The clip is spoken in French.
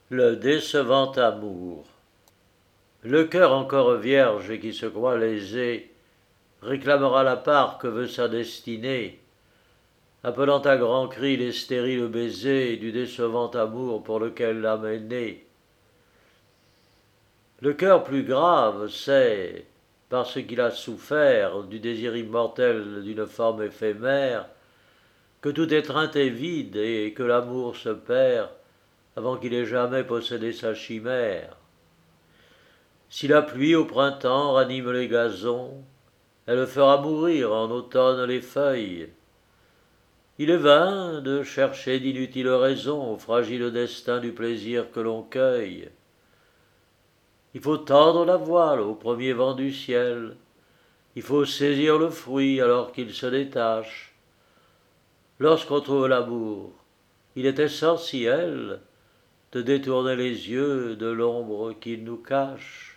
Le décevant amour. Le cœur encore vierge et qui se croit lésé réclamera la part que veut sa destinée, appelant à grands cris les stériles baisers du décevant amour pour lequel l'âme est née. Le cœur plus grave sait, parce qu'il a souffert du désir immortel d'une forme éphémère, que toute étreinte est vide et que l'amour se perd avant qu'il ait jamais possédé sa chimère. Si la pluie au printemps ranime les gazons, elle fera mourir en automne les feuilles. Il est vain de chercher d'inutiles raisons au fragile destin du plaisir que l'on cueille. Il faut tendre la voile au premier vent du ciel, il faut saisir le fruit alors qu'il se détache. Lorsqu'on trouve l'amour, il est essentiel de détourner les yeux de l'ombre qu'il nous cache.